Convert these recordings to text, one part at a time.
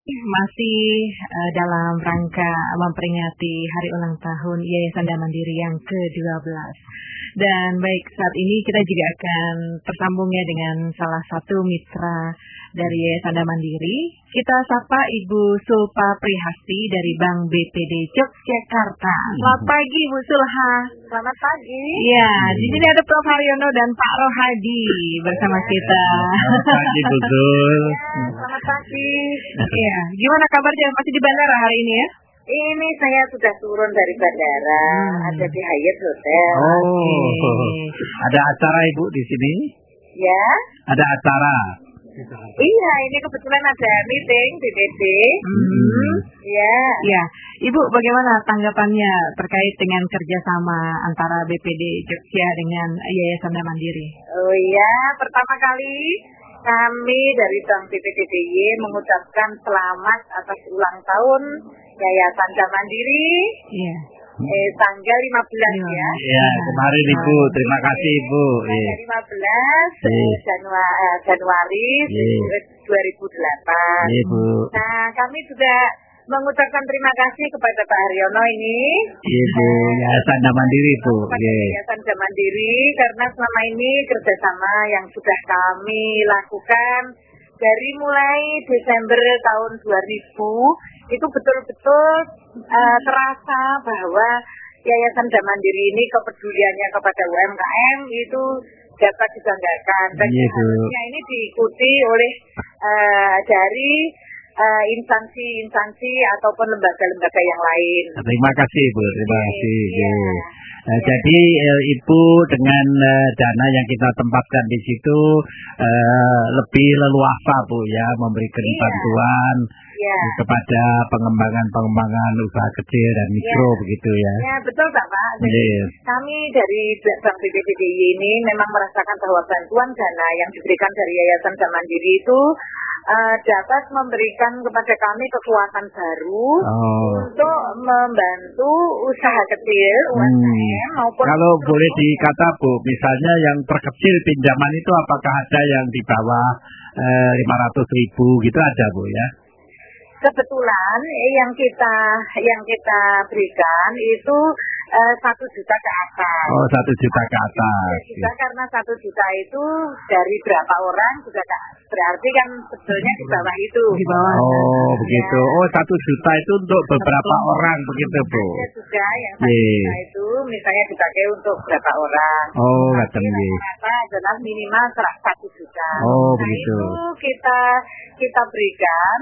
Masih dalam rangka memperingati Hari Ulang Tahun Yayasan Dana Mandiri yang ke-12. Dan baik, saat ini kita juga akan tersambungnya dengan salah satu mitra dari Yayasan Dana Mandiri. Kita sapa Ibu Sulpa Prihasti dari Bank BPD Yogyakarta. Selamat pagi Ibu Sulha. Selamat pagi. Ya, di sini ada Prof Haryono dan Pak Rohadi bersama kita. Selamat pagi Bu Sul. Selamat pagi. Iya, gimana kabarnya? Masih di bandara hari ini ya? Ini saya sudah turun dari bandara, ada di Hyatt Hotel. Ada acara Ibu di sini? Ya. Ada acara. Iya, ini kebetulan ada meeting BPD. Ya. Ya, Ibu bagaimana tanggapannya terkait dengan kerjasama antara BPD Jogja dengan Yayasan Dana Mandiri? Oh iya, pertama kali kami dari Bank BPD DIY mengucapkan selamat atas ulang tahun Yayasan Dana Mandiri. Iya. Tanggal 15 ya. Iya, kemarin Ibu, terima kasih Ibu. Tanggal 15 Januari 2008. Iya Bu. Nah, kami juga mengucapkan terima kasih kepada Pak Haryono ini. Iya Bu, Yayasan Dana Mandiri Bu. Yayasan Dana Mandiri karena selama ini kerjasama yang sudah kami lakukan dari mulai Desember tahun 2000 itu betul-betul terasa bahwa Yayasan Dana Mandiri ini kepeduliannya kepada UMKM itu dapat dibanggakan dan seharusnya ini diikuti oleh dari instansi-instansi ataupun lembaga-lembaga yang lain. Terima kasih Bu, terima kasih. Jadi Ibu dengan dana yang kita tempatkan di situ lebih leluasa Bu ya memberikan bantuan kepada pengembangan usaha kecil dan mikro begitu ya. Ya betul Pak. Jadi kami dari Bank BPD DIY ini memang merasakan bahwa bantuan dana yang diberikan dari Yayasan Dana Mandiri itu dapat memberikan kepada kami kekuatan baru untuk membantu usaha kecil UMKM maupun kalau boleh dikata Bu, misalnya yang terkecil pinjaman itu apakah ada yang di bawah 500.000 gitu ada Bu ya? Kebetulan yang kita berikan itu 1 juta ke atas. Oh, 1 juta ke atas. Karena 1 juta itu dari berapa orang juga berarti kan sebetulnya di bawah itu. Di bawah. Oh, begitu. Oh, 1 juta itu untuk beberapa orang begitu Bu. Ada juga yang 1 juta itu misalnya dipakai untuk berapa orang. Oh, ngerti. Ternyata adalah minimal 1 juta. Oh, begitu. Itu kita berikan.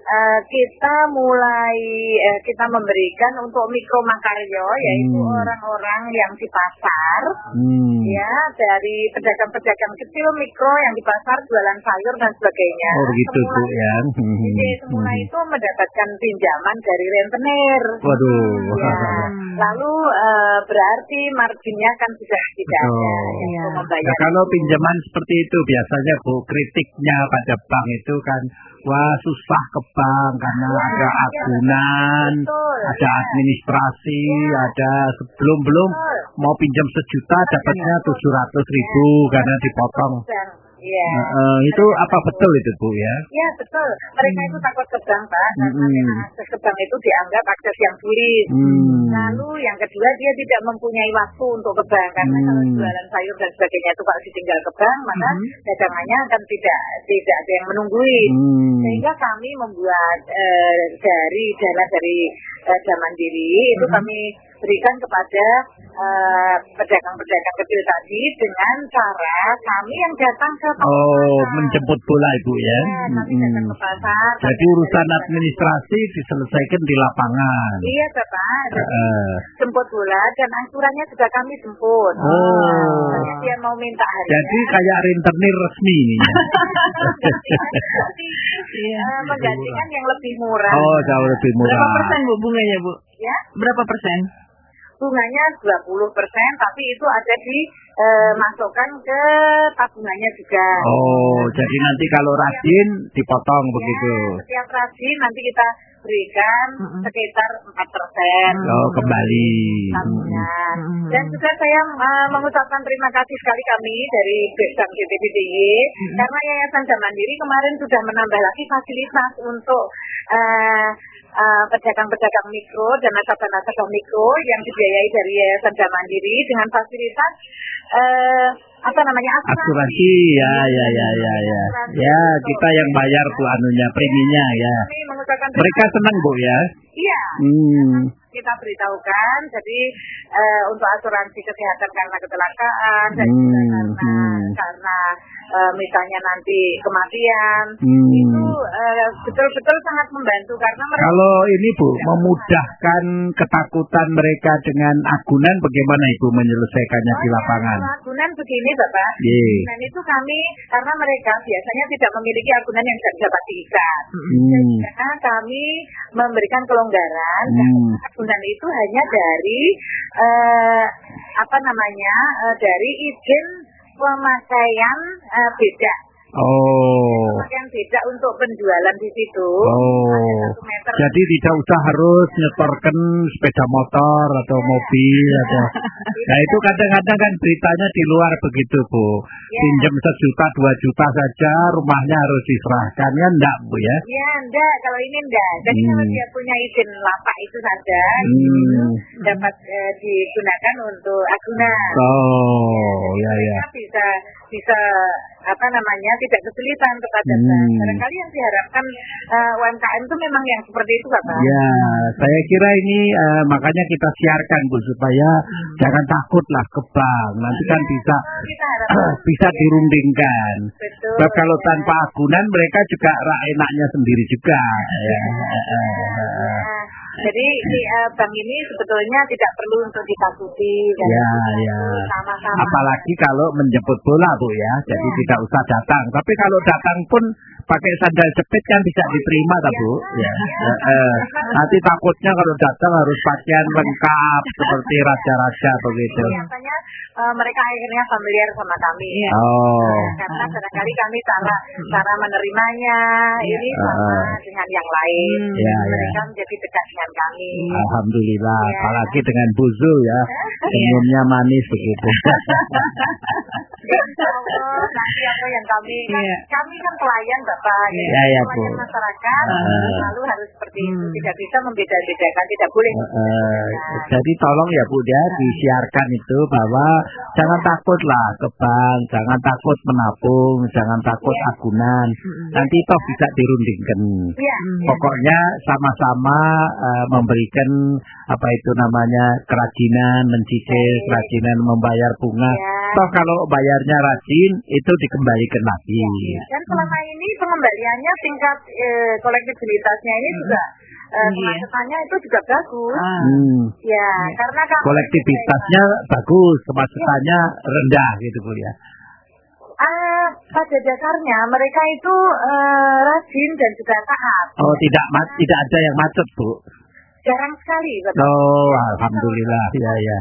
Kita memberikan untuk mikro makaryo yaitu orang-orang yang di pasar ya, dari pedagang-pedagang kecil mikro yang di pasar jualan sayur dan sebagainya. Oh begitu Bu ya. Jadi semula itu mendapatkan pinjaman dari rentenir. Waduh. Ya. Lalu berarti marginnya kan sudah tidak ada untuk membayar. Nah, kalau pinjaman seperti itu biasanya Bu, kritiknya pada bank itu kan wah susah ke bank karena ada agunan, ada administrasi, ada belum mau pinjam 1 juta dapatnya 700.000 karena dipotong. Iya. Itu apa betul itu Bu ya? Iya betul. Mereka itu takut ke bank Pak, karena akses ke bank itu dianggap akses yang sulit. Lalu yang kedua dia tidak mempunyai waktu untuk ke bank karena kalau jualan sayur dan sebagainya itu kalau ditinggal ke bank maka dagangannya akan tidak ada yang menunggui. Sehingga kami membuat dari dana dari Dana Mandiri itu kami berikan kepada pedagang-pedagang kecil tadi dengan cara kami yang datang ke pasar. Menjemput bola Ibu ya. Kami datang ke pasar. Jadi urusan administrasi diselesaikan di lapangan. Iya Bapak. Jemput bola dan angsurannya juga kami jemput. Dia mau minta harian. Jadi kayak rentenir resmi ini. Menggantikan yang lebih murah. Oh, jauh lebih murah. Berapa persen Bu bunganya Bu? Ya. Berapa persen? bunganya 20%, tapi itu ada di masukkan ke tabungannya juga. Oh, jadi nanti kalau rajin dipotong begitu. Setiap rajin nanti kita berikan sekitar 4%. Oh, kembali. Tabungan. Dan juga saya mengucapkan terima kasih sekali kami dari Bank BPDDIY karena Yayasan Jam Mandiri kemarin sudah menambah lagi fasilitas untuk pedagang-pedagang mikro dan nasabah-nasabah mikro yang dibiayai dari Yayasan Jam Mandiri dengan fasilitas asuransi. Ya. Ya, kita yang bayar Bu anunya preminya ya. Mereka senang Bu ya. Iya. Kita beritahukan, jadi untuk asuransi kesehatan karena kecelakaan dan juga karena misalnya nanti kematian itu betul-betul sangat membantu karena mereka. Kalau ini Bu memudahkan ketakutan mereka dengan agunan, bagaimana Ibu menyelesaikannya di lapangan? Agunan begini Bapak, dan itu kami karena mereka biasanya tidak memiliki agunan yang dapat diikat, karena kami memberikan kelonggaran. Agunan itu hanya dari dari izin pemakaian beda. Pemakaian beda untuk penjualan di situ. Jadi tidak usah harus nyetorkan sepeda motor atau mobil atau. Nah itu kadang-kadang kan beritanya di luar begitu Bu. Pinjam 1 juta 2 juta saja rumahnya harus diserahkan ya enggak Bu ya? Ya enggak, kalau ini enggak. Jadi kalau dia punya izin lapak itu saja dapat digunakan untuk agunan. Bisa tidak kesulitan kepada barangkali yang diharapkan UMKM itu memang yang seperti itu Bapak. Ya, saya kira ini makanya kita siarkan Bu supaya jangan takutlah ke bank. Nanti kan bisa dirundingkan. Sebab kalau tanpa agunan mereka juga enaknya sendiri juga. Jadi bank ini sebetulnya tidak perlu untuk ditakuti. Sama-sama. Apalagi kalau menjemput bola Bu ya, jadi tidak usah datang. Tapi kalau datang pun pakai sandal jepit kan bisa diterima tak Bu? Nanti takutnya kalau datang harus pakaian lengkap seperti raja-raja begitu. Biasanya mereka akhirnya familiar sama kami. Karena barangkali kami cara menerimanya ini sama dengan yang lain. Mereka menjadi dekat dengan kami. Alhamdulillah, apalagi dengan Bu Zul ya, senyumnya manis begitu. Nanti apa yang kami kan pelayan Bapak, pelayan masyarakat, lalu harus seperti itu, tidak bisa membeda-bedakan, tidak boleh. Jadi tolong ya Bu ya disiarkan itu bahwa jangan takutlah ke bank, jangan takut menabung, jangan takut agunan, nanti toh bisa dirundingkan. Pokoknya sama-sama memberikan kerajinan, mencicil, kerajinan membayar bunga. Toh kalau bayarnya rajin itu dikembalikan lagi. Dan selama ini pengembaliannya tingkat kolektibilitasnya ini juga kemacetannya itu juga bagus. Karena kolektivitasnya bagus, kemacetannya rendah gitu Bu ya. Pada dasarnya mereka itu rajin dan juga taat. Tidak ada yang macet Bu. Jarang sekali Bapak. Alhamdulillah. Ya.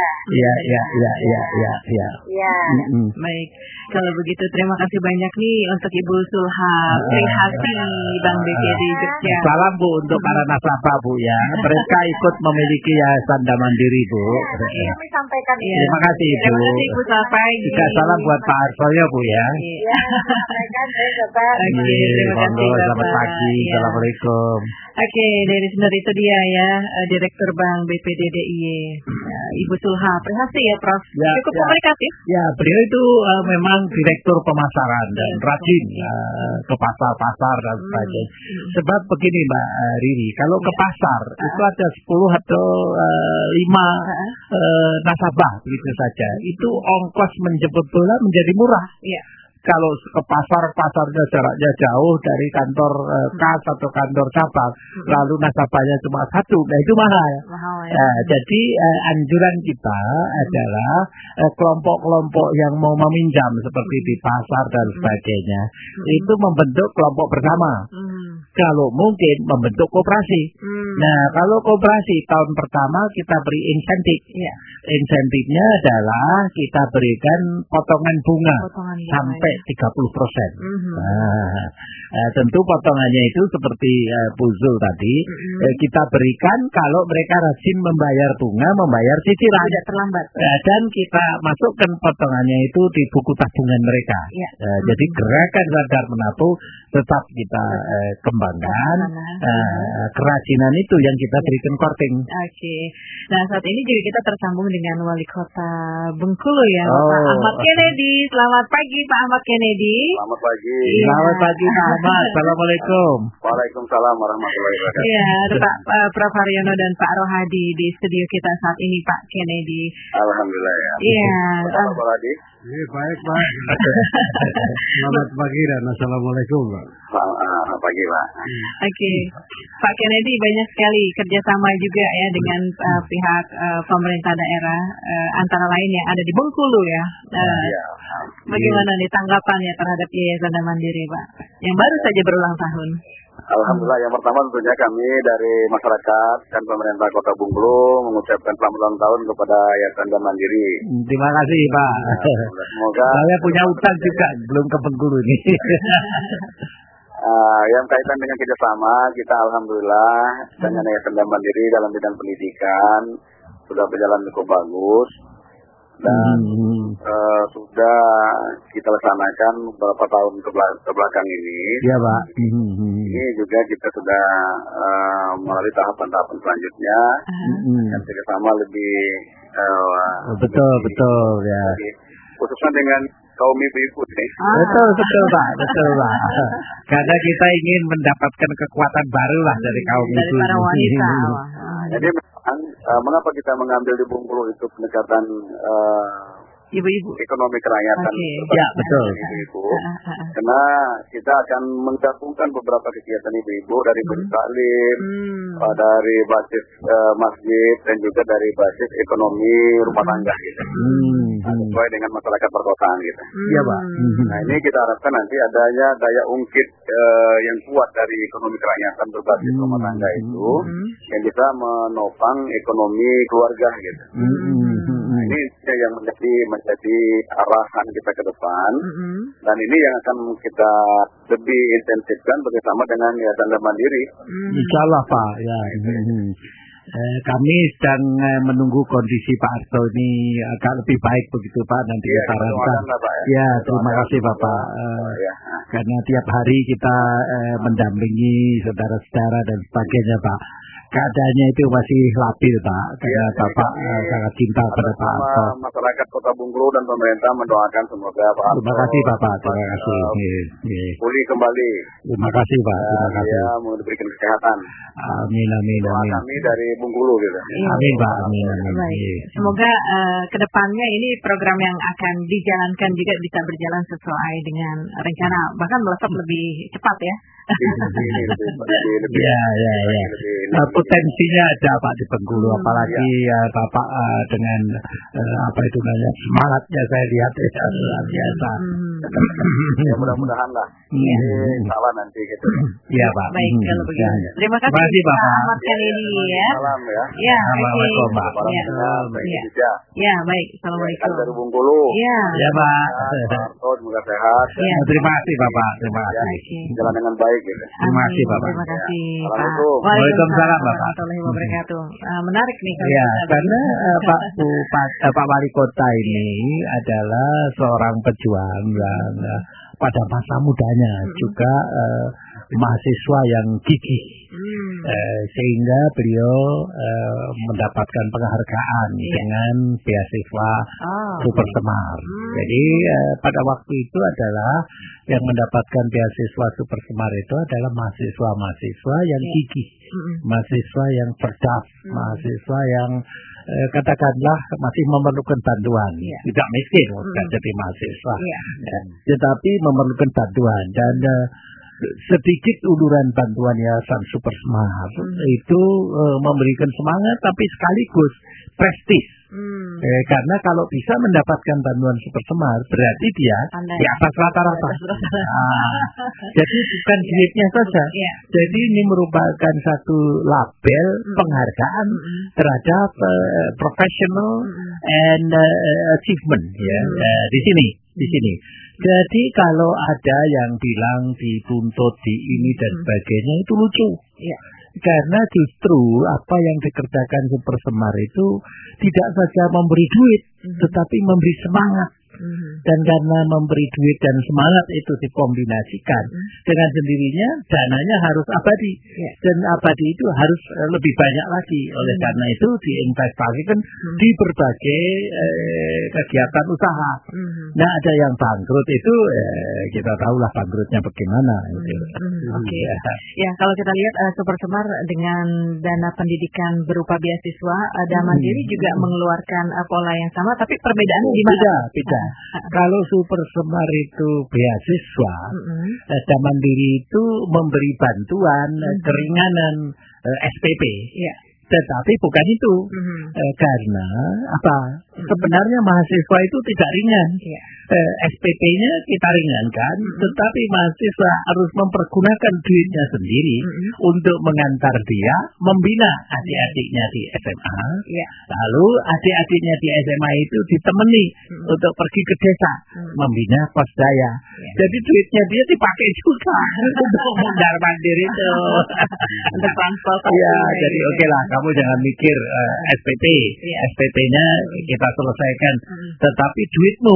Baik. Kalau begitu terima kasih banyak nih untuk Ibu Sulha Prihasti Bank BPD Jogja. Salam Bu untuk para nasabah Bu ya. Mereka ikut memiliki Yayasan Jam Mandiri Bu. Kami sampaikan. Terima kasih Bu. Terima kasih Bu Safai. Juga salam buat Pak Arsoyo Bu ya. Sampaikan Bapak. Terima kasih Bapak. Selamat pagi. Assalamualaikum. Oke, dari sebenarnya itu dia ya, Direktur Bank BPDDIY, Ibu Sulha Prihasti ya Prof. Cukup komunikatif. Ya, beliau itu memang direktur pemasaran dan rajin ke pasar-pasar dan sebagainya. Sebab begini Mbak Riri, kalau ke pasar itu ada 10 atau 5 nasabah begitu saja. Itu ongkos menjemput bola menjadi murah. Kalau ke pasarnya jaraknya jauh dari kantor kas atau kantor cabang, lalu nasabahnya cuma 1, nah itu mahal. Jadi anjuran kita adalah kelompok-kelompok yang mau meminjam seperti di pasar dan sebagainya, itu membentuk kelompok bersama. Kalau mungkin membentuk koperasi. Nah, kalau koperasi tahun pertama kita beri insentif. Iya. Insentifnya adalah kita berikan potongan bunga sampai 30%. Tentu potongannya itu seperti Bu Zul tadi, kita berikan kalau mereka rajin membayar bunga, membayar cicilan. Tidak terlambat. Dan kita masukkan potongannya itu di buku tabungan mereka. Ya. Jadi gerakan sadar menabung tetap kita kembangkan. Kerajinan itu yang kita berikan korting. Oke. Nah, saat ini juga kita tersambung dengan Wali Kota Bengkulu ya, Pak Ahmad Kennedy. Selamat pagi Pak Ahmad Kennedy. Selamat pagi. Iya. Selamat pagi Pak Ahmad. Assalamualaikum. Waalaikumsalam warahmatullahi wabarakatuh. Iya, Pak Prof Haryono dan Pak Rohadi di studio kita saat ini, Pak Kennedy. Alhamdulillah ya. Iya. Pak Rohadi. Baik Pak. Selamat pagi dan assalamualaikum Pak. Selamat pagi Pak. Oke, Pak Kennedy, banyak sekali kerjasama juga ya dengan pihak pemerintah daerah, antara lain yang ada di Bengkulu ya. Bagaimana nih tanggapannya terhadap Yayasan Dana Mandiri, Pak, yang baru saja berulang tahun? Alhamdulillah, yang pertama tentunya kami dari masyarakat dan pemerintah Kota Bengkulu mengucapkan selamat ulang tahun kepada Yayasan Dana Mandiri. Terima kasih Pak. Semoga saya punya utang juga belum ke Bengkulu ini. Yang kaitan dengan kerjasama kita alhamdulillah dengan Yayasan Dana Mandiri dalam bidang pendidikan sudah berjalan cukup bagus dan sudah kita laksanakan beberapa tahun ke belakang ini. Ya Pak. Ini juga kita sudah melalui tahapan-tahapan selanjutnya yang kerjasama lebih betul ya. Khususnya dengan kaum ibu-ibu nih. Betul Pak. Karena kita ingin mendapatkan kekuatan baru lah dari kaum ibu. Dari para wanita. Jadi memang mengapa kita mengambil di Bengkulu itu pendekatan ibu-ibu ekonomi kerakyatan. Ya betul. Ibu-ibu. Karena kita akan menggabungkan beberapa kegiatan ibu-ibu dari bertaklim, dari basis masjid dan juga dari basis ekonomi rumah tangga gitu. Sesuai dengan masyarakat perkotaan gitu. Iya Pak. Nah ini kita harapkan nanti adanya daya ungkit yang kuat dari ekonomi kerakyatan berbasis rumah tangga itu yang bisa menopang ekonomi keluarga gitu. Nah, ini yang menjadi arahan kita ke depan dan ini yang akan kita lebih intensifkan bersama dengan Yayasan Dana Mandiri. Insya Allah Pak. Ya. Kami sedang menunggu kondisi Pak Arto ini agak lebih baik begitu Pak, nanti kita sarankan. Ya, terima kasih Bapak. Karena tiap hari kita mendampingi saudara-saudara dan sebagainya Pak. Keadaannya itu masih labil Pak, karena Bapak sangat cinta pada Pak Arto. Masyarakat Kota Bengkulu dan pemerintah mendoakan semoga Pak Arto. Terima kasih Bapak, terima kasih. Pulih kembali. Terima kasih Pak, terima kasih. Ya, mau diberikan kesehatan. Amin. Kami dari Bengkulu gitu. Amin Pak, amin. Semoga kedepannya ini program yang akan dijalankan juga bisa berjalan sesuai dengan rencana, bahkan melesat lebih cepat ya. Potensinya ada Pak di Bengkulu, apalagi Bapak dengan semangatnya saya lihat luar biasa. Ya mudah-mudahan lah. Salah nanti gitu. Iya Pak. Baik kalau begitu. Terima kasih Pak Ahmad Kennedy ya. Salam ya. Ya, Assalamualaikum Pak. Ya, baik. Assalamualaikum. Dari Bengkulu. Ya Pak. Semoga sehat. Terima kasih Bapak. Terima kasih. Jalan dengan baik. Terima kasih Bapak. Terima kasih Pak. Waalaikumsalam Bapak. Warahmatullahi wabarakatuh. Menarik nih kalau ya, karena Pak Wali Kota ini adalah seorang pejuang yang pada masa mudanya juga mahasiswa yang gigih, sehingga beliau mendapatkan penghargaan dengan beasiswa Super Semar. Jadi pada waktu itu adalah yang mendapatkan beasiswa Super Semar itu adalah mahasiswa-mahasiswa yang gigih, mahasiswa yang cerdas, mahasiswa yang katakanlah masih memerlukan bantuan, tidak miskin, tidak jadi mahasiswa, tetapi memerlukan bantuan dan sedikit uluran bantuan Yayasan Super Semar itu memberikan semangat tapi sekaligus prestis Karena kalau bisa mendapatkan bantuan Super Semar berarti dia di atas rata-rata. Jadi bukan duitnya saja. Jadi ini merupakan satu label penghargaan terhadap professional and achievement ya. Di sini. Jadi kalau ada yang bilang dituntut di ini dan sebagainya itu lucu. Karena justru apa yang dikerjakan Super Semar itu tidak saja memberi duit, tetapi memberi semangat. Dan karena memberi duit dan semangat itu dikombinasikan dengan sendirinya, dananya harus abadi. Dan abadi itu harus lebih banyak lagi. Oleh karena itu diinvestasikan di berbagai kegiatan usaha. Nah, ada yang bangkrut itu kita tahulah bangkrutnya bagaimana. Ya, kalau kita lihat Super Semar dengan dana pendidikan berupa beasiswa, Mandiri juga mengeluarkan pola yang sama, tapi perbedaannya di mana? Beda. Kalau Super Semar itu beasiswa, Mandiri itu memberi bantuan keringanan SPP. Tetapi bukan itu, karena apa? Sebenarnya mahasiswa itu tidak ringan. SPP-nya kita ringankan, tetapi mahasiswa harus mempergunakan duitnya sendiri untuk mengantar dia membina adik-adiknya di SMA. Lalu adik-adiknya di SMA itu ditemani untuk pergi ke desa membina posdaya. Jadi duitnya dia dipakai juga untuk Mundar Mandir itu. Untuk transport. Jadi oke lah, kamu jangan mikir SPP. SPP-nya kita selesaikan, tetapi duitmu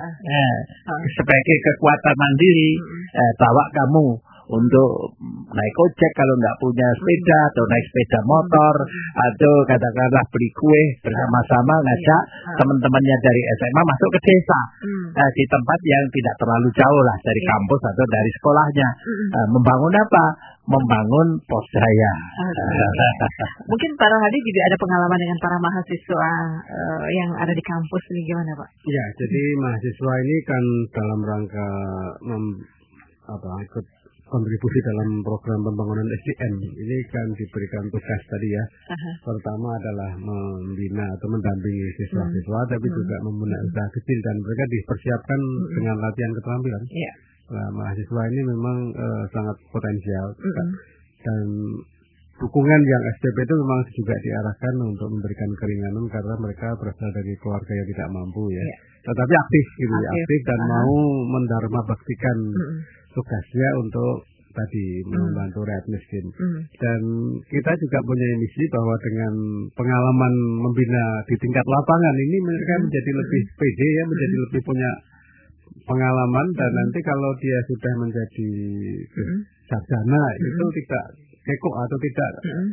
sebagai kekuatan mandiri bawa kamu untuk naik ojek kalau nggak punya sepeda, atau naik sepeda motor, atau katakanlah beli kue bersama-sama ngajak teman-temannya dari SMA masuk ke desa, di tempat yang tidak terlalu jauh lah dari kampus atau dari sekolahnya. Membangun apa? Membangun posdaya. Mungkin Pak Rohadi juga ada pengalaman dengan para mahasiswa yang ada di kampus ini, gimana Pak? Ya, jadi mahasiswa ini kan dalam rangka ikut kontribusi dalam program pembangunan SDM ini kan diberikan tugas tadi ya. Pertama adalah membina atau mendampingi siswa-siswa, tapi juga memulai usaha kecil dan mereka dipersiapkan dengan latihan keterampilan. Nah, mahasiswa ini memang sangat potensial dan dukungan yang SPP itu memang juga diarahkan untuk memberikan keringanan karena mereka berasal dari keluarga yang tidak mampu ya. Tetapi aktif dan mau mendharma baktikan tugasnya untuk tadi membantu rakyat miskin. Dan kita juga punya misi bahwa dengan pengalaman membina di tingkat lapangan ini mereka menjadi lebih pede ya, menjadi lebih punya pengalaman, dan nanti kalau dia sudah menjadi sarjana itu tidak kekok atau tidak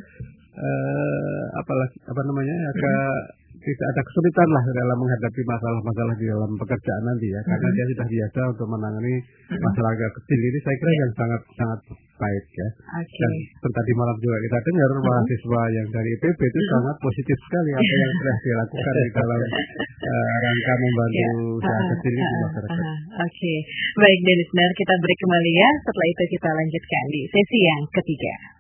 tidak ada kesulitan lah dalam menghadapi masalah-masalah di dalam pekerjaan nanti ya, karena dia sudah biasa untuk menangani masalah kecil ini. Saya kira yang sangat baik ya. Dan tadi malam juga kita dengar mahasiswa yang dari IPB itu sangat positif sekali apa yang sudah dilakukan di dalam rangka membantu usaha kecil ini di masyarakat. Baik, listener, kita break kembali ya. Setelah itu kita lanjutkan di sesi yang ketiga.